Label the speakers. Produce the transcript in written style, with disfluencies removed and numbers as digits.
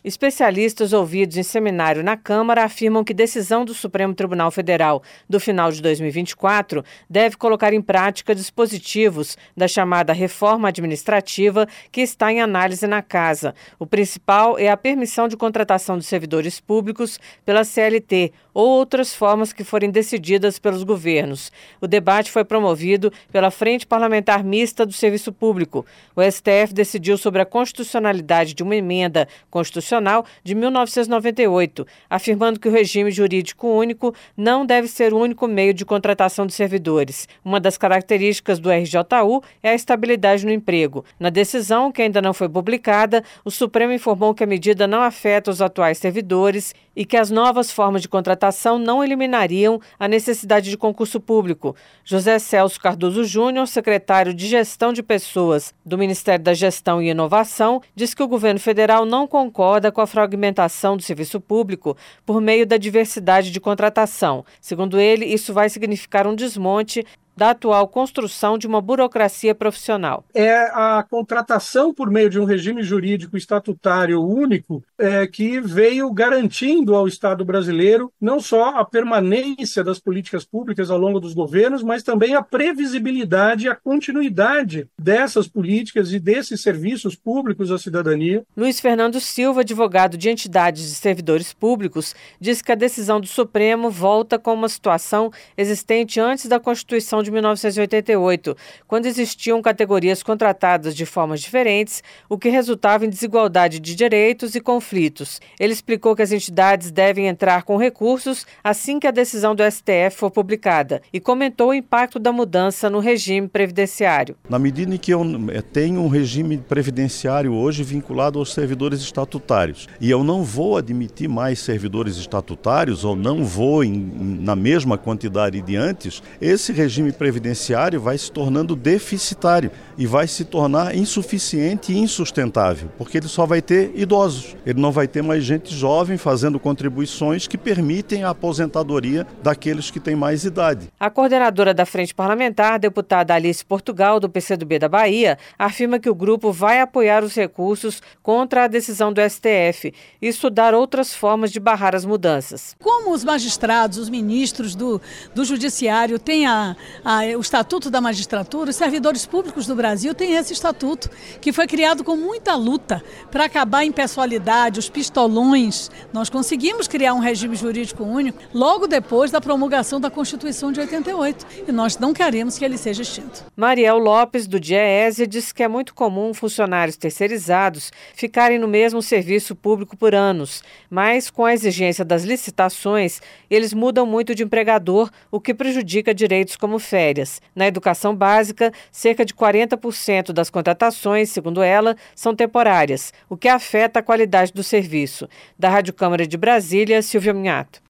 Speaker 1: Especialistas ouvidos em seminário na Câmara afirmam que decisão do Supremo Tribunal Federal do final de 2024 deve colocar em prática dispositivos da chamada reforma administrativa que está em análise na Casa. O principal é a permissão de contratação de servidores públicos pela CLT ou outras formas que forem decididas pelos governos. O debate foi promovido pela Frente Parlamentar Mista do Serviço Público. O STF decidiu sobre a constitucionalidade de uma emenda constitucional de 1998, afirmando que o regime jurídico único não deve ser o único meio de contratação de servidores. Uma das características do RJU é a estabilidade no emprego. Na decisão, que ainda não foi publicada, o Supremo informou que a medida não afeta os atuais servidores e que as novas formas de contratação não eliminariam a necessidade de concurso público. José Celso Cardoso Júnior, secretário de Gestão de Pessoas do Ministério da Gestão e Inovação, diz que o governo federal não concorda com a fragmentação do serviço público por meio da diversidade de contratação. Segundo ele, isso vai significar um desmonte da atual construção de uma burocracia profissional.
Speaker 2: É a contratação por meio de um regime jurídico estatutário único que veio garantindo ao Estado brasileiro não só a permanência das políticas públicas ao longo dos governos, mas também a previsibilidade e a continuidade dessas políticas e desses serviços públicos à cidadania.
Speaker 1: Luiz Fernando Silva, advogado de entidades de servidores públicos, diz que a decisão do Supremo volta com uma situação existente antes da Constituição de 1988, quando existiam categorias contratadas de formas diferentes, o que resultava em desigualdade de direitos e conflitos. Ele explicou que as entidades devem entrar com recursos assim que a decisão do STF for publicada e comentou o impacto da mudança no regime previdenciário.
Speaker 3: Na medida em que eu tenho um regime previdenciário hoje vinculado aos servidores estatutários e eu não vou admitir mais servidores estatutários ou não vou na mesma quantidade de antes, esse regime previdenciário vai se tornando deficitário e vai se tornar insuficiente e insustentável, porque ele só vai ter idosos. Ele não vai ter mais gente jovem fazendo contribuições que permitem a aposentadoria daqueles que têm mais idade.
Speaker 1: A coordenadora da Frente Parlamentar, deputada Alice Portugal, do PCdoB da Bahia, afirma que o grupo vai apoiar os recursos contra a decisão do STF e estudar outras formas de barrar as mudanças.
Speaker 4: Como os magistrados, os ministros do Judiciário têm o Estatuto da Magistratura, os servidores públicos do Brasil têm esse estatuto, que foi criado com muita luta para acabar a impessoalidade, os pistolões. Nós conseguimos criar um regime jurídico único logo depois da promulgação da Constituição de 88 e nós não queremos que ele seja extinto.
Speaker 1: Mariel Lopes, do DIEESE, diz que é muito comum funcionários terceirizados ficarem no mesmo serviço público por anos, mas com a exigência das licitações, eles mudam muito de empregador, o que prejudica direitos como férias. Na educação básica, cerca de 40% das contratações, segundo ela, são temporárias, o que afeta a qualidade do serviço. Da Rádio Câmara de Brasília, Silvia Minhato.